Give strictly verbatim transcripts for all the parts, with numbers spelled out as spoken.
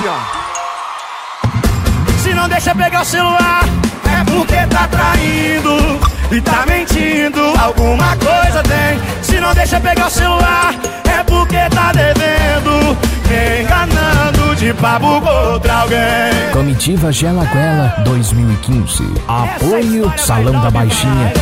assim, ó. Se não deixa pegar o celular, é porque tá traindo e tá mentindo, alguma coisa tem. Se não deixa pegar o celular, é porque tá devendo, me enganando de papo com outra alguém. Comitiva Gelaguela dois mil e quinze. Apoio Salão da Baixinha.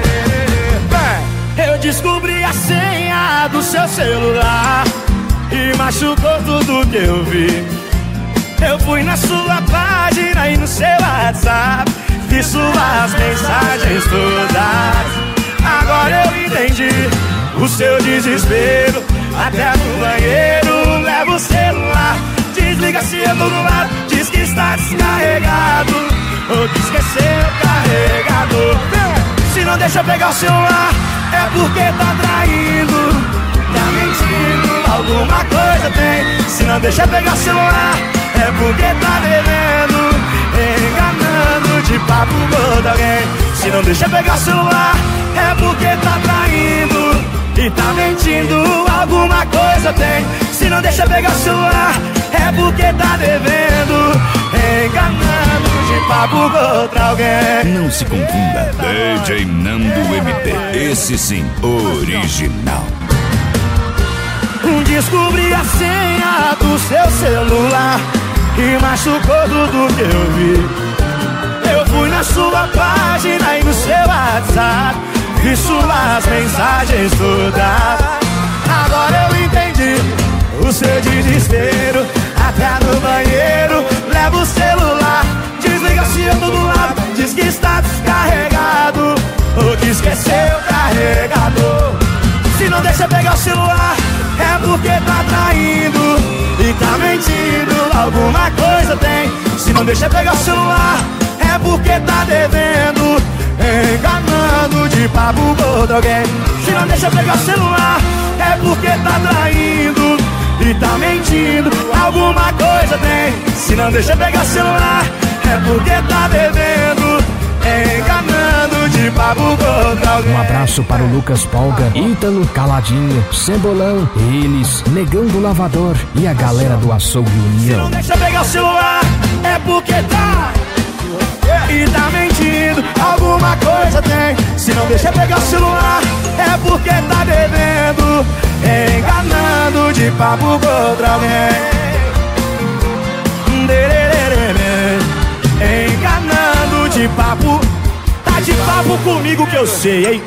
Eu descobri a senha do seu celular e machucou tudo que eu vi. Eu fui na sua página e no seu WhatsApp, vi suas mensagens todas. Agora eu entendi o seu desespero. Até no banheiro leva o celular, desliga se eu tô do lado, diz que está descarregado ou que esqueceu o carregador. Se não deixa pegar o celular, é porque tá traindo, tá mentindo, alguma coisa tem. Se não deixa pegar o celular, é porque tá devendo, enganando de papo com alguém. Se não deixa pegar o celular, é porque tá traindo e tá mentindo, alguma coisa tem. Se não deixa pegar o celular, é porque tá devendo, enganando de papo com outra alguém. Não se confunda, D J Nando M P, esse sim, original. Descobri a senha do seu celular e machucou tudo que eu vi. Eu fui na sua página e no seu WhatsApp, vi suas mensagens todas. Agora eu entendi o seu desespero. Até no banheiro leva o celular, desliga se eu tô do lado, diz que está descarregado ou que esqueceu o carregador. Se não deixa pegar o celular, é porque tá traindo e tá mentindo, alguma coisa tem. Se não deixa pegar o celular, é porque tá devendo, enganando de papo com outro alguém. Se não deixa pegar o celular, é porque tá traindo e tá mentindo, alguma coisa tem. Se não deixa pegar o celular, é porque tá devendo, enganando de papo com outro alguém. Um abraço para o Lucas Polga, Ítalo Caladinho, Cebolão, eles, Negão do Lavador e a galera do Açougue União. Se não deixa pegar o celular, é porque tá e tá mentindo, alguma coisa tem. Se não deixa pegar o celular, é porque tá devendo, enganando de papo com outra alguém. Enganando de papo, tá de papo comigo que eu sei, hein?